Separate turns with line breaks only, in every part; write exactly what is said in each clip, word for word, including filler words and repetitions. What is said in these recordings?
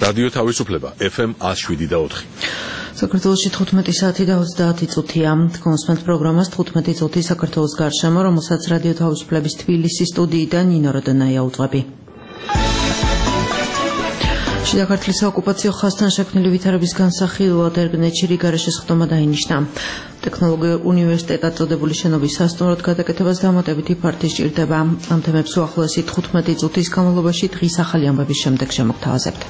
რადიო თავისუფლება F M one oh seven და four.
საქართველოში თხუთმეტი საათი და ოცდაათი წუთია. კონსპენთ პროგრამას თხუთმეტი წუთი საქართველოს გარშემო, რომელსაც რადიო თავისუფლების თბილისის სტუდიიდან ნინო როდონაია უძღვები. შიდა ქართლის საოკუპაციო ხაზთან შექმნილი ვითარების განსახილვად ერგნეთში რიგარე შესხდომა დაინიშნა. ტექნოლოგიურ უნივერსიტეტად წოდებული შენობის სასტუმროდ გადაკეთებას დამატებითი ფართი სჭირდება. ამ თემებს უახლოესი თხუთმეტი წუთის განმავლობაში დღის ახალი ამბების შემდეგ შემოგთავაზებთ.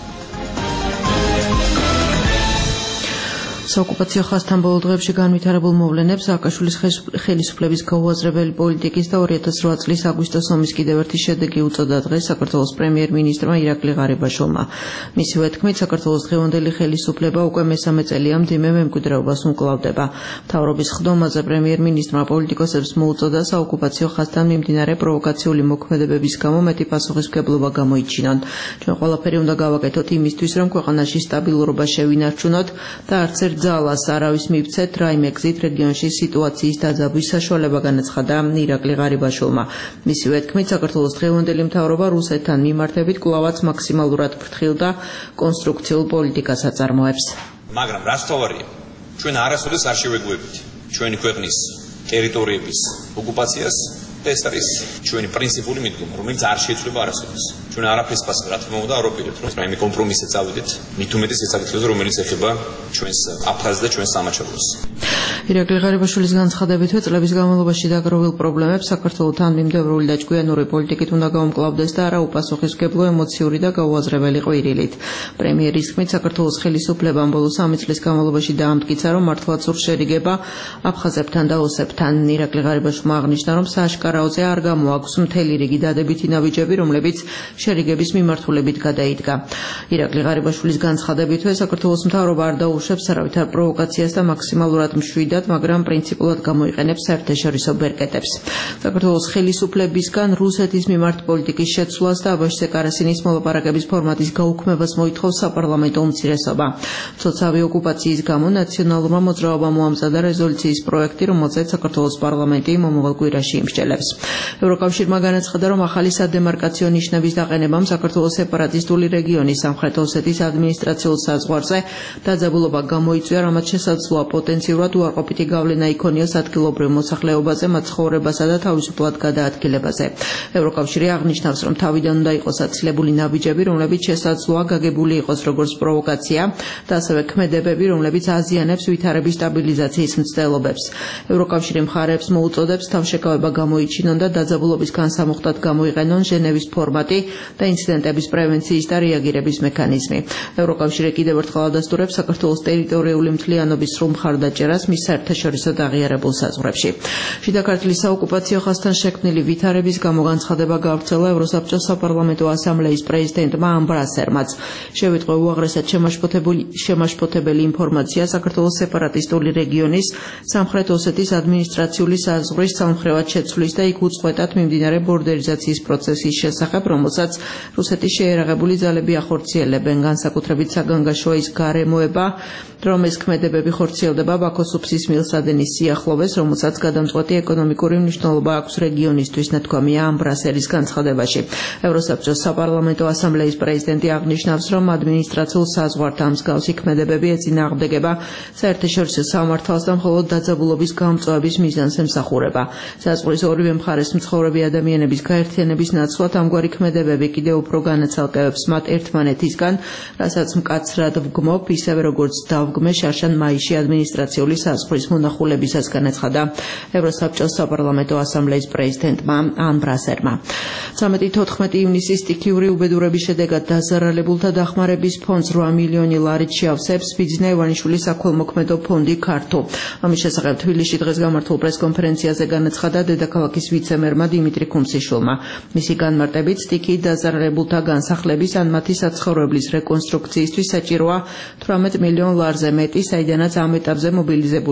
საოკუპაციო ხაზთან ბოლო დღეებში განვითარებულ მოვლენებს სააკაშვილის ხელისუფლების გაუაზრებელი პოლიტიკის და ორი ათას რვა წლის აგვისტოს ომის კიდევ ერთი შედეგი უწოდა დღეს საქართველოს პრემიერ-მინისტრმა ირაკლი ღარიბაშვილმა. მისივე თქმით, საქართველოს დღევანდელი ხელისუფლება უკვე მესამე წელია მძიმე მემკვიდრეობას უმკლავდება. მთავრობის ხდომაზე პრემიერ-მინისტრმა პოლიტიკოსებს მოუწოდა საოკუპაციო ხაზთან მიმდინარე პროვოკაციული მოქმედებების გამო მეტი პასუხისმგებლობა გამოიჩინონ. ჩვენ ყველაფერი უნდა გავაკეთოთ იმისთვის, რომ ქვეყანაში სტაბილურობა შევინარჩუნოთ და არც ერთ ძალას არავის მივცეთ რაიმე გზით რეგიონში სიტუაციის დაძაბვის საშუალება განაცხადა ირაკლი ღარიბაშვილმა. მისივე თქმით, საქართველოს დღევანდელი მთავრობა რუსეთთან მიმართებით კვლავაც მაქსიმალურად ფრთხილ და კონსტრუქციულ პოლიტიკას აწარმოებს.
მაგრამ რაც თავარია, ჩვენ არასოდეს არ შევეგუებით ჩვენი ქვეყნის ტერიტორიების ოკუპაციას და ეს არის ჩვენი პრინციპული მიდგომა, რომელიც არ შეიცვლება არასოდეს. ჩვენ არაფერს პასუხი რა თქმა უნდა არ ვაპირებთ, რომ რაიმე კომპრომისზე წავიდეთ, მით უმეტეს ეს საკითხებზე, რომელიც ეხება ჩვენს აფხაზს და ჩვენს სამაჩაბლოს.
ირაკლი ღარიბაშვილის განცხადებითვე წლების განმავლობაში დაგროვილ პრობლემებს საქართველოსთან მიმდევრული და ჭკვიანური პოლიტიკით უნდა გაუმკლავდეს და არა უპასუხისმგებლო ემოციური და გაუაზრებელი ყვირილით. პრემიერის თქმით, საქართველოს ხელისუფლებამ ბოლო სამი წლის განმავლობაში დაამტკიცა, რომ მართლაც სურს შერიგება აფხაზებთან და ოსებთან. ირაკლი ღარიბაშვილმა აღნიშნა, რომ სააშკარაოზე არ გამოაქვს მთელი რიგი დადებითი ნაბიჯები, რომლებიც შერიგების მიმართულებით გადაიდგა. ირაკლი ღარიბაშვილის განცხადებითვე საქართველოს მთავრობა არ დაუშვებს არავითარ პროვოკაციას და მაქსიმალურად მშვიდად, მაგრამ პრინციპულად გამოიყენებს საერთაშორისო ბერკეტებს. საქართველოს ხელისუფლებისგან რუსეთის მიმართ პოლიტიკის შეცვლას და აბაშზე კარასინის მოლაპარაკების ფორმატის გაუქმებას მოითხოვს საპარლამენტო უმცირესობა. მცოცავი ოკუპაციის გამო ნაციონალურმა მოძრაობამ მოამზადა რეზოლუციის პროექტი, რომელზეც საქართველოს პარლამენტი მომავალ კვირაში იმსჯელებს. ევროკავშირმა განაცხადა, რომ ახალი სადემარკაციო ნიშნების დაყენებამ საქართველოს სეპარატისტული რეგიონის სამხრეთ ოსეთის ადმინისტრაციულ საზღვარზე დაძაბულობა გამოიწვია, რამაც შესაძლოა პოტენციურად უარყოფითი გავლენა იქონიოს ადგილობრივ მოსახლეობაზე, მათ ცხოვრებასა და თავისუფლად გადაადგილებაზე. ევროკავშირი აღნიშნავს, რომ თავიდან უნდა იყოს აცილებული ნაბიჯები, რომლებიც შესაძლოა გაგებული იყოს როგორც პროვოკაცია და ასევე ქმედებები, რომლებიც აზიანებს ვითარების სტაბილიზაციის მცდელობებს. ევროკავშირი მხარეებს მოუწოდებს თავშეკავება გამოიჩინონ და დაძაბულობის განსამუხტად გამოიყენონ ჟენევის ფორმატი და ინციდენტების პრევენციის და რეაგირების მექანიზმი. ევროკავშირი კიდევ ერთხელ ადასტურებს საქართველოს ტერიტორიული მთლიანობის სრულ მხარდაჭერას მის საერთაშორისო დაღიარებულ საზღვრებში. შიდა ქართლის საოკუპაციო ხაზთან შექმნილი ვითარების გამო განცხადება გავრცელა ევროსაბჭოს საპარლამენტო ასამბლეის პრეზიდენტმა ამბრასერმაც. შევიტყო უაღრესად შემაშფოთებელი ინფორმაცია საქართველოს სეპარატისტული რეგიონის სამხრეთ ოსეთის ადმინისტრაციული საზღვრის სამხრევად შეცვლის და იქ უწყვეტად მიმდინარე ბორდერიზაციის პროცესის შესახებ, რომელსაც რუსეთის შეერაღებული ძალები ახორციელებენ. განსაკუთრებით საგანგაშოა ის გარემოება, რომ ეს ქმედებები ხორციელდება ბაქოს უბსის მილსადენის სიახლოვეს, რომელსაც გადამწყვეტი ეკონომიკური მნიშვნელობა აქვს რეგიონისთვის, ნათქვამია ამბრასერის განცხადებაში. ევროსაბჭოს საპარლამენტო ასამბლეის პრეზიდენტი აღნიშნავს, რომ ადმინისტრაციულ საზღვართან მსგავსი ქმედებები ეწინააღმდეგება საერთაშორისო სამართალს და მხოლოდ დაძაბულობის გამწვავების მიზანს ემსახურება. საზღვრის ორივე მხარეს მცხოვრები ადამიანების გაერთიანების ნაცვლად ამგვარი ქმედებები კიდევ უფრო განაცალკევებს მათ ერთმანეთისგან, რასაც მკაცრად ვგმობ, ისევე როგორც დავგმე შარშან მაისში ადმინისტრაციული საზღვრის მონახულებისას, განაცხადა ევროსაბჭოს საპარლამენტო ასამბლეის პრეზიდენტმა ამბრასერმა. ცამეტი თოთხმეტი ივნისის სტიქიური უბედურების შედეგად დაზარალებულთა დახმარების ფონდს რვა მილიონი ლარით შეავსებს ბიძინა ივანიშვილის საქველმოქმედო ფონდი ქართო. ამის შესახებ თბილისში დღეს გამართულ პრესკონფერენციაზე განაცხადა დედაქალაქის ვიცე-მერმა დიმიტრი ქუმსიშვილმა. მისი განმარტებით, სტიქიით დაზარალებულთა განსახლების ან მათი საცხოვრებლის რეკონსტრუქციისთვის საჭიროა თვრამეტ მილიონ ლარზე მეტი, საიდანაც ამ ეტაპზე მობილიზებული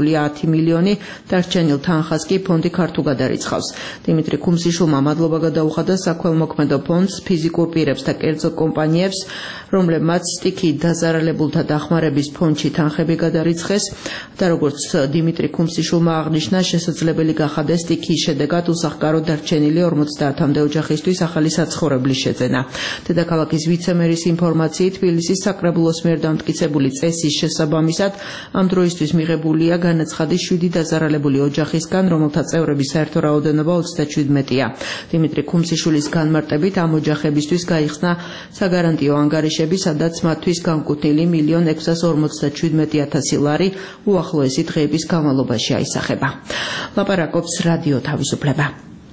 მიღებული ათი მილიონი, დარჩენილ თანხას კი ფონდი ქართულ გადარიცხავს. დიმიტრი ქუმსიშვილმა მადლობა გადაუხადა საქველმოქმედო ფონდს, ფიზიკურ პირებს და კერძო კომპანიებს, რომლებმაც სტიქიით დაზარალებულთა დახმარების ფონდში თანხები გადარიცხეს და როგორც დიმიტრი ქუმსიშვილმა აღნიშნა, შესაძლებელი გახადეს სტიქიის შედეგად უსახკაროდ დარჩენილი ორმოცდაათამდე ოჯახისთვის ახალი საცხოვრებლის შეძენა. დედაქალაქის ვიცემერის ინფორმაციით, თბილისის საკრებულოს მიერ დამტკიცებული წესის შესაბამისად ამ დროისთვის მიღებულია განაცხადი შვიდი დაზარალებული ოჯახისგან, რომელთა წევრების საერთო რაოდენობა ოცდაჩვიდმეტია. დიმიტრი ქუმსიშვილის განმარტებით ამ ოჯახებისთვის გაიხსნა საგარანტიო ანგარიშები, სადაც მათთვის განკუთვნილი მილიონ ექვსას ორმოცდაჩვიდმეტი ათასი ლარი უახლოესი დღეების განმავლობაში აისახება. ლაპარაკობს რადიო თავისუფლება.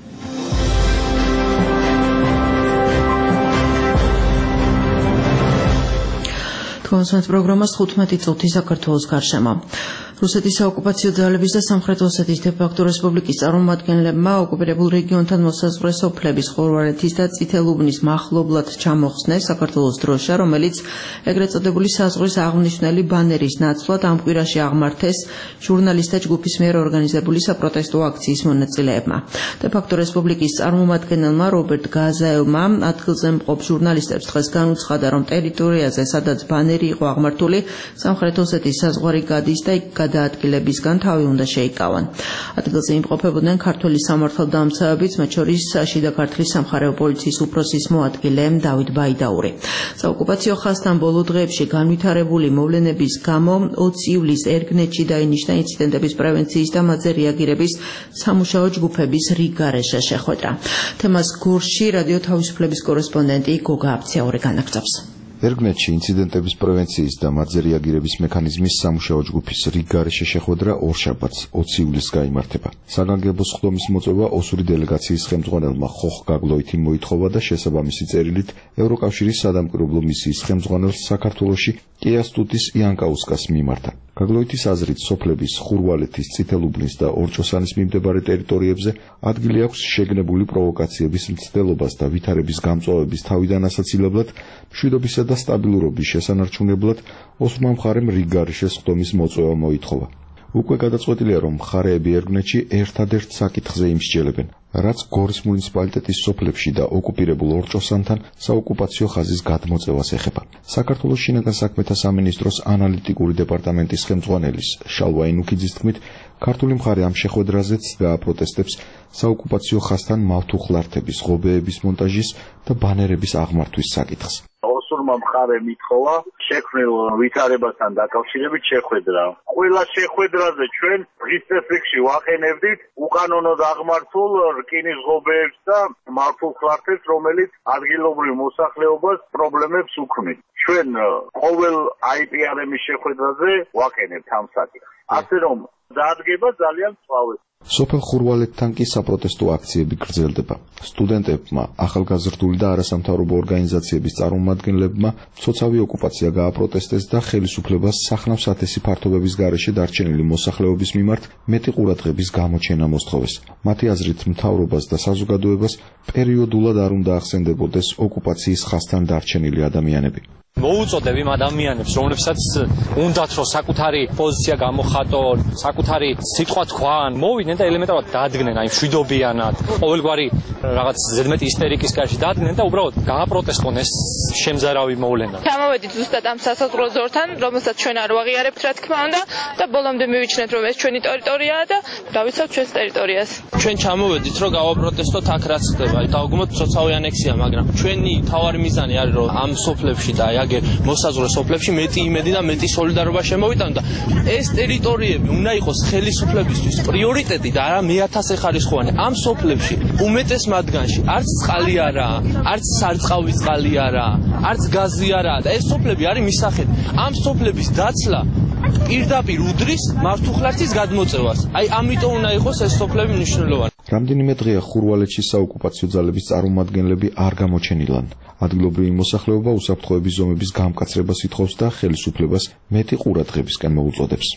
თქვენს პროგრამას თხუთმეტი წუთი საქართველოს გარშემო. რუსეთის საოკუპაციო ძალების და სამხრეთ ოსეთის დე-ფაქტო რესპუბლიკის წარმომადგენლებმა ოკუპირებულ რეგიონთან მოსაზღვრე სოფლების ხორვალეთის და წითელუბნის მახლობლად ჩამოხსნეს საქართველოს დროშა, რომელიც ეგრეთ წოდებული საზღვრის აღმნიშვნელი ბანერის ნაცვლად ამ კვირაში აღმართეს ჟურნალისტთა ჯგუფის მიერ ორგანიზებული საპროტესტო აქციის მონაწილეებმა. დე-ფაქტო რესპუბლიკის წარმომადგენელმა რობერტ გაზაევმა ადგილზე მყოფ ჟურნალისტებს დღეს განუცხადა, რომ ტერიტორიაზე, სადაც ბანერი იყო აღმართული, სამხრეთ ოსეთის საზღვარი გადის და იქ გადაადგილებისგან თავი უნდა შეიკავან. ადგილზე იმყოფებოდნენ ქართული სამართალდამცავებიც, მათ შორის შიდა ქართლის სამხარეო პოლიციის უფროსის მოადგილე დავით ბაიდაური. საოკუპაციო ხაზთან ბოლო დღეებში განვითარებული მოვლენების გამო ოცი ივლისს ერგნეთში დაინიშნა ინციდენტების პრევენციის და მათზე რეაგირების სამუშაო ჯგუფების რიგგარეშე შეხვედრა. თემას გორში რადიო თავისუფლების კორესპონდენტი გოგა აფციაური განაგრძობს.
ერგნეთში ინციდენტების პრევენციის და მათზე რეაგირების მექანიზმის სამუშაო ჯგუფის რიგგარეშე შეხვედრა ორშაბათს ოცი ივლისს გაიმართება. საგანგებო სხდომის მოწვევა ოსური დელეგაციის ხელმძღვანელმა ხოხ გაგლოითიმ მოითხოვა და შესაბამისი წერილით ევროკავშირის სადამკვირვებლო მისიის ხელმძღვანელს საქართველოში კეასტუტის იანკაუსკას მიმართა. გაგლოითის აზრით, სოფლების ხურვალეთის, წითელუბნის და ორჭოსანის მიმდებარე ტერიტორიებზე ადგილი აქვს შეგნებული პროვოკაციების მცდელობას და ვითარების გამწვავების თავიდან ასაცილებლად, მშვიდობისა და სტაბილურობის შესანარჩუნებლად ოსურმა მხარემ რიგგარეშე სხდომის მოწვევა მოითხოვა. უკვე გადაწყვეტილია, რომ მხარეები ერგნეთში ერთადერთ საკითხზე იმსჯელებენ, რაც გორის მუნიციპალიტეტის სოფლებში და ოკუპირებულ ორჭოსანთან საოკუპაციო ხაზის გადმოწევას ეხება. საქართველოს შინაგან საქმეთა სამინისტროს ანალიტიკური დეპარტამენტის ხელმძღვანელის შალვა ინუქიძის თქმით, ქართული მხარე ამ შეხვედრაზეც გააპროტესტებს საოკუპაციო ხაზთან მავთუხლართების, ღობეების მონტაჟის და ბანერების აღმართვის საკითხს.
ოსურმა მხარემ ითხოვა შექმნილ ვითარებასთან დაკავშირებით შეხვედრა. ყველა შეხვედრაზე ჩვენ დღის წესრიგში ვაყენებდით უკანონოდ აღმართულ რკინის ღობეებს და მავთუხლართებს, რომელიც ადგილობრივ მოსახლეობას პრობლემებს უქმნით. ჩვენ ყოველ აი პი არ ემის შეხვედრაზე ვაყენებთ ამ საკითხს. ასე რომ დადგება ძალიან სწავეთ.
სოფელ ხურვალეთთან კი საპროტესტო აქციები გრძელდება. სტუდენტებმა, ახალგაზრდული და არასამთავრობო ორგანიზაციების წარმომადგენლებმა მცოცავი ოკუპაცია გააპროტესტეს და ხელისუფლებას სახნავ-სათესი ფართობების გარეშე დარჩენილი მოსახლეობის მიმართ მეტი ყურადღების გამოჩენა მოსთხოვეს. მათი აზრით, მთავრობას და საზოგადოებას პერიოდულად არ უნდა ახსენდებოდეს ოკუპაციის ხაზთან დარჩენილი ადამიანები.
მოუწოდებ იმ ადამიანებს, რომლებსაც უნდათ რომ საკუთარი პოზიცია გამოხატონ, საკუთარი სიტყვა თქვან, მოვიდნენ და ელემენტარულად დაადგნენ, აი მშვიდობიანად, ყოველგვარი რაღაც ზედმეტი ისტერიკის კარში დაადგნენ და უბრალოდ გააპროტესტონ ეს შემზარავი მოვლენა.
ჩამოვედით ზუსტად ამ სასაზღვრო ზორთან, რომელსაც ჩვენ არ ვაღიარებთ, რა თქმა უნდა, და ბოლომდე მივიჩნეთ, რომ ეს ჩვენი ტერიტორიაა და დავიცავთ ჩვენს ტერიტორიას.
ჩვენ ჩამოვედით, რომ გავაპროტესტოთ აქ რაც ხდება, დავგმოთ სოციალური ანექსია, მაგრამ ჩვენი თავარი მიზანი არის, რომ ამ სოფლებში და აი მოსაზღვრე სოფლებში მეტი იმედი და მეტი სოლიდარობა შემოვიტანო და ეს ტერიტორიები უნდა იყოს ხელისუფლებისთვის პრიორიტეტი და არა მეათასეხარისხოვანი. ამ სოფლებში უმეტეს მათგანში არც წყალი არაა, არც სარწყავი წყალი არაა, არც გაზი არაა და ეს სოფლები არის მისახეთ. ამ სოფლების დაცლა პირდაპირ უდრის მართუხლართის გადმოწევას. აი ამიტომ უნდა იყოს ეს სოფლები მნიშვნელოვანი.
რამდენიმე დღეა ხურვალეთში საოკუპაციო ძალების წარმომადგენლები არ გამოჩენილან. ადგილობრივი მოსახლეობა უსაფრთხოების ზომების გამკაცრებას ითხოვს და ხელისუფლებას მეტი ყურადღებისკენ მოუწოდებს.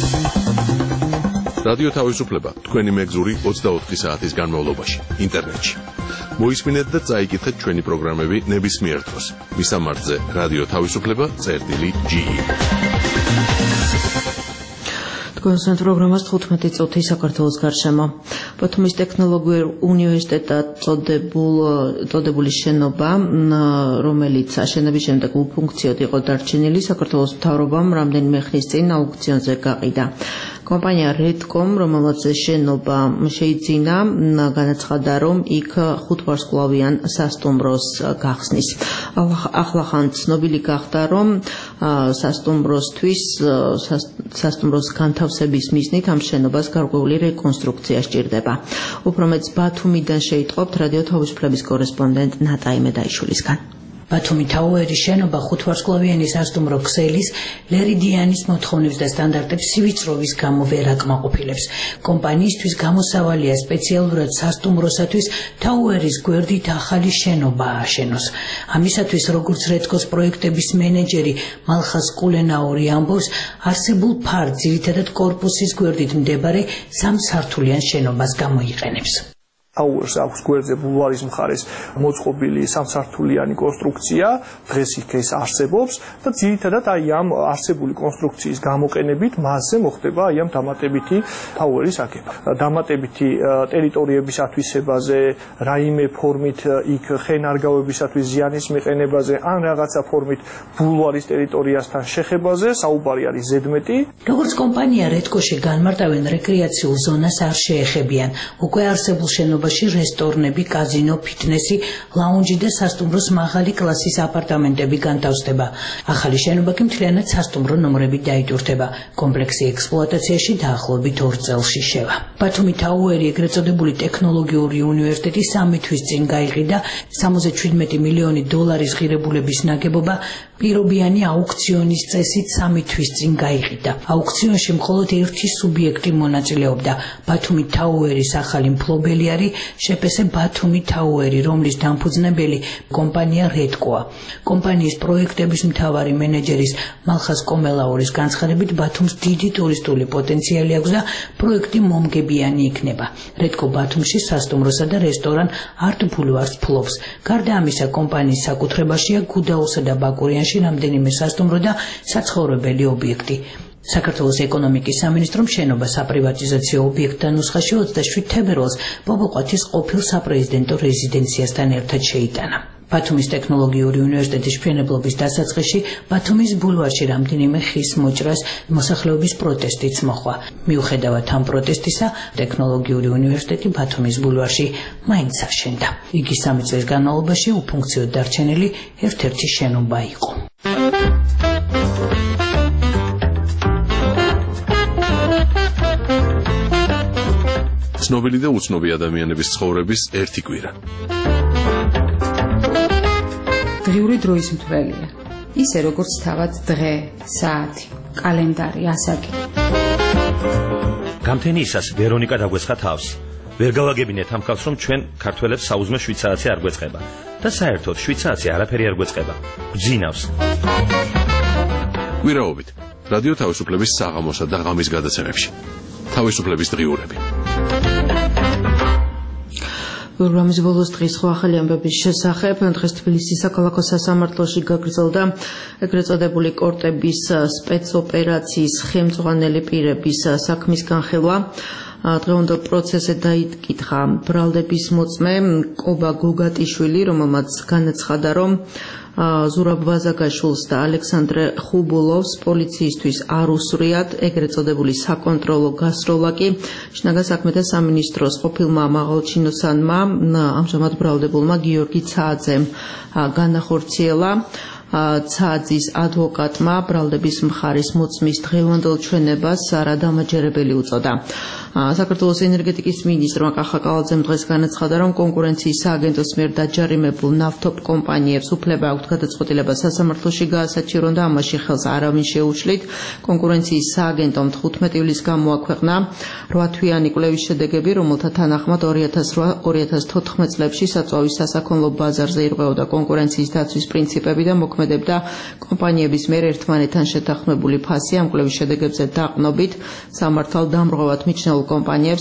რადიო თავისუფლება თქვენი მეგზური ოცდაოთხი საათის განმავლობაში ინტერნეტში. მოისმინეთ და წაიკითხეთ ჩვენი პროგრამები ნებისმიერ დროს. მისამართზე რადიო თავისუფლება წერტილი ჯი.
Თქვენს პროგრამას თხუთმეტი წუთი საქართველოს გარშემო. ბათუმის ტექნოლოგიურ უნივერსიტეტად წოდებულ წოდებული შენობა, რომელიც აშენების შემდეგ უფუნქციოდ იყო დარჩენილი, საქართველოს მთავრობამ რამდენიმე ხნის წინ აუქციონზე გაყიდა. Компания Redcom, რომელსაც შენობა შეიძინა, განაცხადა, რომ იქ ხუთვარსკვლავიან სასტუმროს გახსნის. ახლახან ცნობილი გახდა, რომ სასტუმროსთვის სასტუმროს განთავსების მიზნით ამ შენობას გარკვეული რეკონსტრუქცია სჭირდება. უფრო მეც ბათუმიდან შეიტყობთ რადიო თავისუფლების კორესპონდენტ ნატა იმედაიშვილისგან.
ბათუმი თაუერის შენობა ხუთვარსკვლავიანი სასტუმრო ქსელის ლერიდიანის მოთხოვნებს და სტანდარტებს სივიწროვის გამო ვერ აკმაყოფილებს. კომპანიისთვის გამოსავალია სპეციალურად სასტუმროსათვის თაუერის გვერდით ახალი შენობა ააშენოს. ამისათვის, როგორც რედკოს პროექტების მენეჯერი მალხას კულენაური ამბობს, არსებულ ფარდ ძირითადად კორპუსის გვერდით მდებარე სამსართულიან შენობას გამოიყენებს.
Towers აქვს გვერდზე ბულვარის მხარეს მოწყობილი სამსართულიანი კონსტრუქცია, დღეს იქ ეს არსებობს და ძირითადად აი ამ არსებული კონსტრუქციის გამოყენებით მასზე მოხდება აი ამ დამატებითი ტაუერის აგება. დამატებითი ტერიტორიების ათვისებაზე, რაიმე ფორმით იქ ხენარგავებისათვის ზიანის მიყენებაზე, ან რაღაცა ფორმით ბულვარის ტერიტორიასთან შეხებაზე საუბარი არის ზედმეტი.
როგორც კომპანია რედკოში განმარტავენ, რეკრეაციულ ზონას არ შეეხებიან. უკვე არსებულ შენობაში რესტორნები, კაზინო, ფიტნესი, ლაუნჯი და სასტუმროს მაღალი კლასის აპარტამენტები განთავსდება. ახალი შენობა კი მთლიანად სასტუმრო ნომრებით დაიტვირთება. კომპლექსი ექსპლუატაციაში დაახლოებით ორ წელში შევა. ბათუმი თაუერი, ეგრეთ წოდებული ტექნოლოგიური უნივერსიტეტი სამი თვის წინ გაიყიდა სამოცდაშვიდმეტი მილიონი დოლარის ღირებულების ნაგებობა პირობიანი აუქციონის წესით სამი თვის წინ გაიყიდა. აუქციონში მხოლოდ ერთი სუბიექტი მონაწილეობდა. ბათუმი თაუერის ახალი მფლობელი არის შეპესე ბათუმი თაუერი, რომლის დამფუძნებელი კომპანია რედკოა. კომპანიის პროექტების მთავარი მენეჯერის მალხას კომელაურის განცხადებით, ბათუმს დიდი ტურისტული პოტენციალი აქვს და პროექტი მომგებიანი იქნება. რედკო ბათუმში სასტუმროსა და რესტორან არტ ბულვარს ფლობს. გარდა ამისა, კომპანიის საკუთრებაშია გუდაოსა და ბაკურიანში რამდენიმე სასტუმრო და საცხოვრებელი ობიექტი. საქართველოს ეკონომიკის სამინისტრომ შენობა საპრივატიზაციო ობიექტთა ნუსხაში ოცდაშვიდ თებერვალს ბობოყვათის ყოფილ საპრეზიდენტო რეზიდენციასთან ერთად შეიტანა. ბათუმის ტექნოლოგიური უნივერსიტეტის მშენებლობის დასაწყისში ბათუმის ბულვარში რამდენიმე ხის მოჭრას მოსახლეობის პროტესტიც მოჰყვა. მიუხედავად ამ პროტესტისა, ტექნოლოგიური უნივერსიტეტი ბათუმის ბულვარში მაინც აშენდა. იგი სამი წლის განმავლობაში უფუნქციოდ დარჩენილი ერთ-ერთი შენობა იყო.
ცნობილი და უცნობი ადამიანების ცხოვრების ერთი კვირა.
დღიური დროის მთვრელია. ისე როგორც თავად დღე, საათი, კალენდარი, ასაკი.
გამთენიისას ვერონიკა დაგვეცხა თავს. ვერ გავაგებინეთ ამ ხალხს, რომ ჩვენ ქართველებს საუზმე შვიდ საათი არ გვეწყება და საერთოდ შვიდ საათი არაფერი არ გვეწყება. გძინავს.
კვირაობით რადიო თავისუფლების საღამოსა და ღამის გადაცემებში. თავისუფლების დღიურები.
პროგრამის ბოლოს დღის სხვა ახალი ამბების შესახებ დღეს თბილისის საქალაქო სასამართლოში გაგრძელდა ეგრეთ წოდებული კორტების სპეცოპერაციის ხელმძღვანელი პირების საქმის განხილვა. დღევანდელ პროცესზე დაიკითხა ბრალდების მოწმე კობა გოგატიშვილი, რომელმაც განაცხადა, რომ ზურაბ ვაზაგაშვილს და ალექსანდრე ხუბულოვს პოლიციისთვის არ უსვრიათ ეგრეთ წოდებული საკონტროლო გასროლა კი შინაგან საქმეთა სამინისტროს ყოფილმა მაღალჩინოსანმა ამჟამად ბრალდებულმა გიორგი ცააძემ განახორციელა. ცააძის ადვოკატმა ბრალდების მხარის მოწმის დღევანდელ ჩვენებას არადამაჯერებელი უწოდა. საქართველოს ენერგეტიკის მინისტრმა კახა კალაძემ დღეს განაცხადა, რომ კონკურენციის სააგენტოს მიერ დაჯარიმებულ ნავთობ კომპანიებს უფლება აქვთ გადაწყვეტილება სასამართლოში გაასაჩივრონ და ამაში ხელს არავინ შეუშლით. კონკურენციის სააგენტომ თხუთმეტი ივლისს გამოაქვეყნა რვათვიანი კვლევის შედეგები, რომელთა თანახმად ორი ათას რვა ორი ათას თოთხმეტ წლებში საწვავის სასაქონლო ბაზარზე ირღვეოდა კონკურენციის დაცვის პრინციპები და მოქმედებდა კომპანიების მიერ ერთმანეთთან შეთანხმებული ფასი. ამ კვლევის შედეგებზე დაყნობით სამართალ დამრღვევად მიჩნეულ კომპანიებს